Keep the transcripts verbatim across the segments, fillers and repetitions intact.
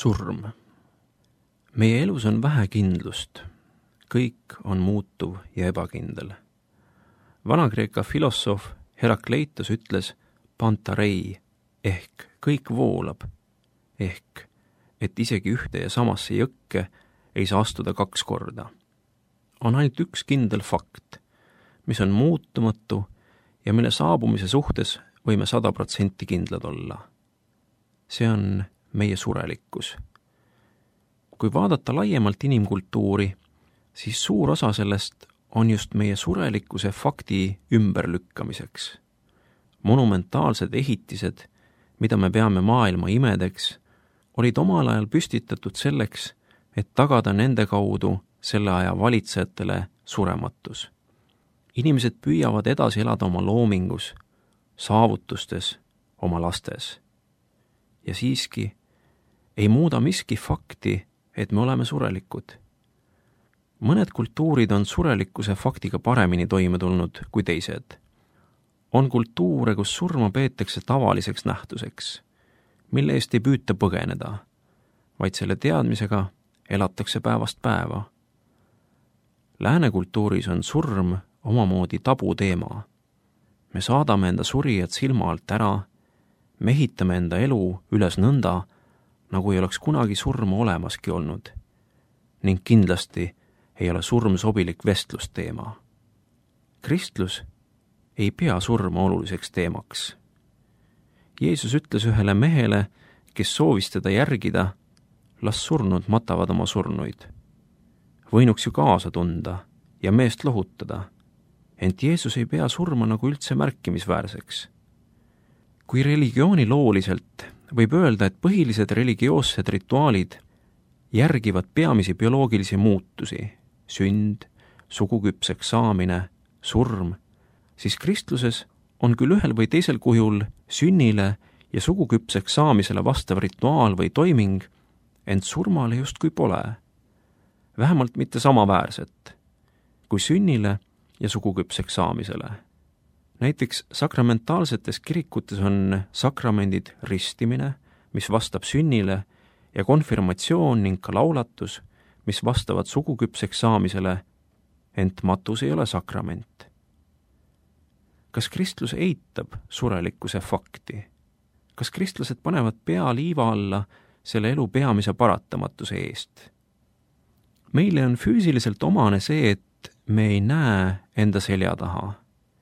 Surm. Meie elus on vähe kindlust. Kõik on muutuv ja ebakindel. Vana-Kreeka filosoof Herakleitos ütles pantarei ehk kõik voolab, ehk et isegi ühte ja samasse jõkke ei saa astuda kaks korda. On ainult üks kindel fakt, mis on muutumatu ja mille saabumise suhtes võime sada protsenti kindlad olla. See on meie surelikkus. Kui vaadata laiemalt inimkultuuri, siis suur osa sellest on just meie surelikkuse fakti ümberlükkamiseks. Monumentaalsed ehitised, mida me peame maailma imedeks, olid omal ajal püstitatud selleks, et tagada nende kaudu selle aja valitsejatele surematus. Inimesed püüavad edasi elada oma loomingus, saavutustes, oma lastes. Ja siiski ei muuda miski fakti, et me oleme surelikud. Mõned kultuurid on surelikkuse faktiga paremini toime tulnud kui teised. On kultuure, kus surma peetakse tavaliseks nähtuseks, mille eest ei püüta põgeneda, vaid selle teadmisega elatakse päevast päeva. Lääne kultuuris on surm omamoodi tabuteema. Me saadame enda surijad silma alt ära, mehitame enda elu üles nõnda, nagu ei oleks kunagi surma olemaski olnud, ning kindlasti ei ole surm sobilik vestlusteema. Kristlus ei pea surma oluliseks teemaks. Jeesus ütles ühele mehele, kes soovis teda järgida, las surnud matavad oma surnuid. Võinuks ju kaasa tunda ja meest lohutada, ent Jeesus ei pea surma nagu üldse märkimisväärseks. Kui religioonilooliselt võib öelda, et põhilised religioossed rituaalid järgivad peamisi bioloogilisi muutusi, sünd, suguküpseks saamine, surm, siis kristluses on küll ühel või teisel kujul sünnile ja suguküpseks saamisele vastav rituaal või toiming, ent surmale justkui pole. Vähemalt mitte samaväärset kui sünnile ja suguküpseks saamisele. Näiteks sakramentaalsetes kirikutes on sakramendid ristimine, mis vastab sünnile, ja konfirmatsioon ning ka laulatus, mis vastavad suguküpseks saamisele, ent matus ei ole sakrament. Kas kristlus eitab surelikkuse fakti? Kas kristlased panevad pea liiva alla selle elu peamise paratamatuse eest? Meile on füüsiliselt omane see, et me ei näe enda selja taha.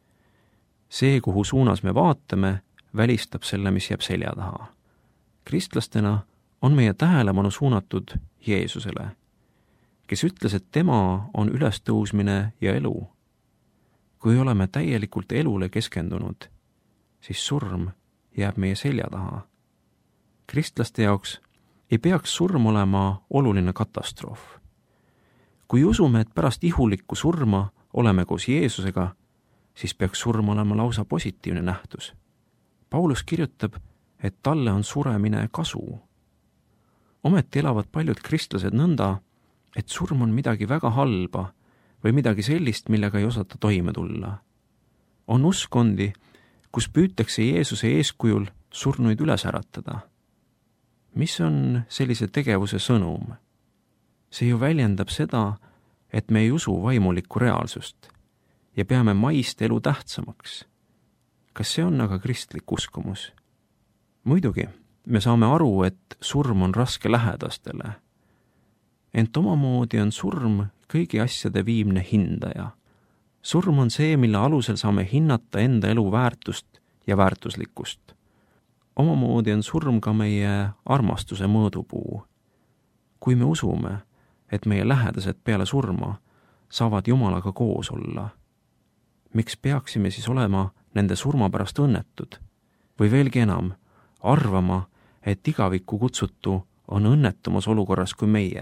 See, kuhu suunas me vaatame, välistab selle, mis jääb selja taha. Kristlastena on meie tähelepanu suunatud Jeesusele, kes ütles, et tema on ülestõusmine ja elu. Kui oleme täielikult elule keskendunud, siis surm jääb meie selja taha. Kristlaste jaoks ei peaks surm olema oluline katastroof. Kui usume, et pärast ihulikku surma oleme koos Jeesusega, siis peaks surm olema lausa positiivne nähtus. Paulus kirjutab, et talle on suremine kasu. Ometi elavad paljud kristlased nõnda, et surm on midagi väga halba või midagi sellist, millega ei osata toime tulla. On uskondi, kus püütakse Jeesuse eeskujul surnuid üles äratada. Mis on sellise tegevuse sõnum? See ju väljendab seda, et me ei usu vaimulikku reaalsust ja peame maist elu tähtsamaks. Kas see on aga kristlik uskumus? Muidugi, me saame aru, et surm on raske lähedastele. Ent omamoodi on surm kõigi asjade viimne hindaja. Surm on see, mille alusel saame hinnata enda elu väärtust ja väärtuslikkust. Omamoodi on surm ka meie armastuse mõõdupuu. Kui me usume, et meie lähedased peale surma saavad Jumalaga koos olla, miks peaksime siis olema nende surma pärast õnnetud? Või veelgi enam, arvama, et igavikku kutsutu on õnnetumas olukorras kui meie.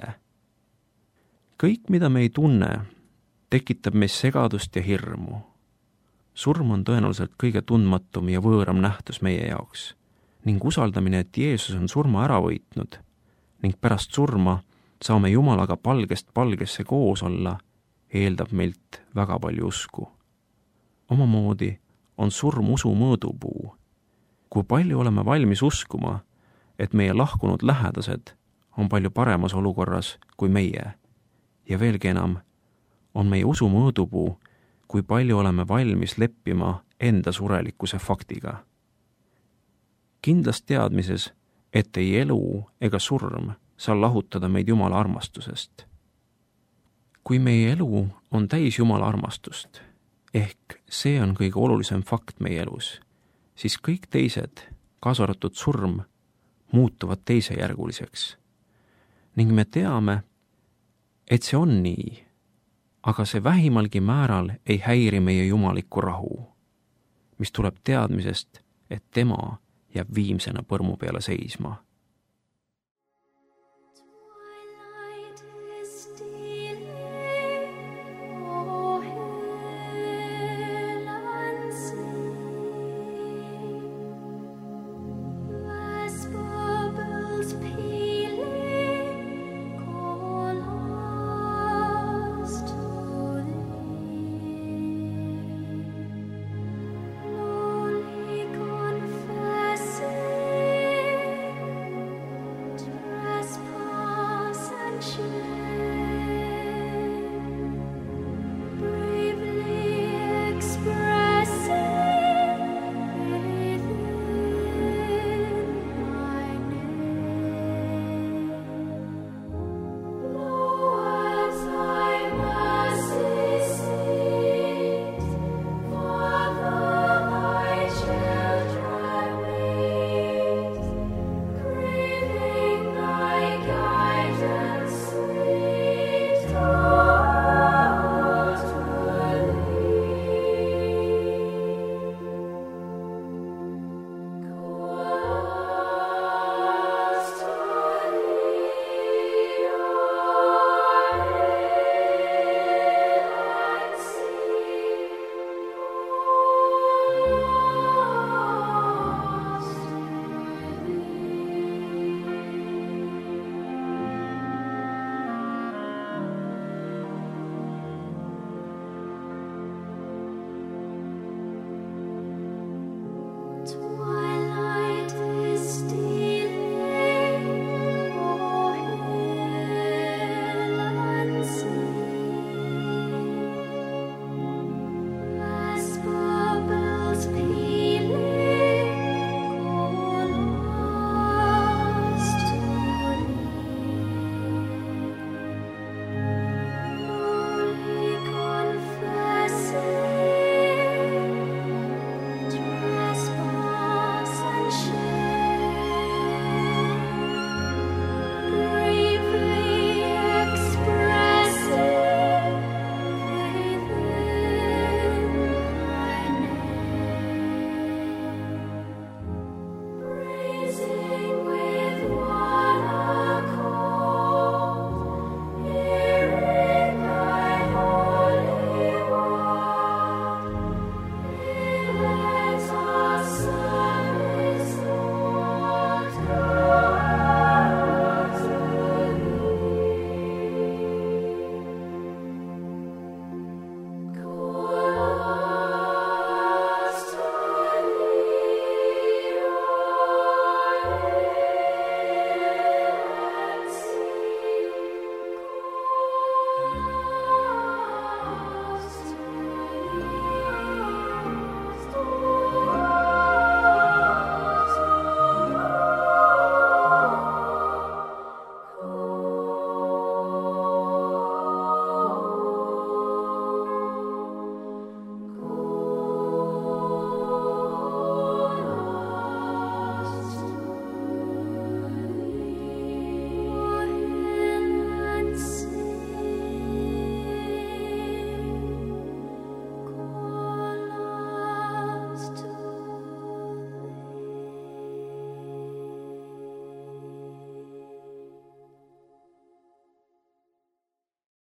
Kõik, mida me ei tunne, tekitab meis segadust ja hirmu. Surm on tõenäoliselt kõige tundmatum ja võõram nähtus meie jaoks ning usaldamine, et Jeesus on surma ära võitnud ning pärast surma saame Jumalaga palgest palgesse koos olla, eeldab meilt väga palju usku. Omamoodi on surm usu mõõdupuu. Kui palju oleme valmis uskuma, et meie lahkunud lähedased on palju paremas olukorras kui meie ja veelgi enam on meie usu mõõdupuu, kui palju oleme valmis leppima enda surelikkuse faktiga. Kindlas teadmises, et ei elu ega surm saa lahutada meid Jumala armastusest. Kui meie elu on täis Jumala armastust, ehk see on kõige olulisem fakt meie elus, siis kõik teised, kaasa arvatud surm, muutuvad teisejärguliseks. Ning me teame, et see on nii, aga see vähimalgi määral ei häiri meie jumalikku rahu, mis tuleb teadmisest, et tema jääb viimsena põrmu peale seisma.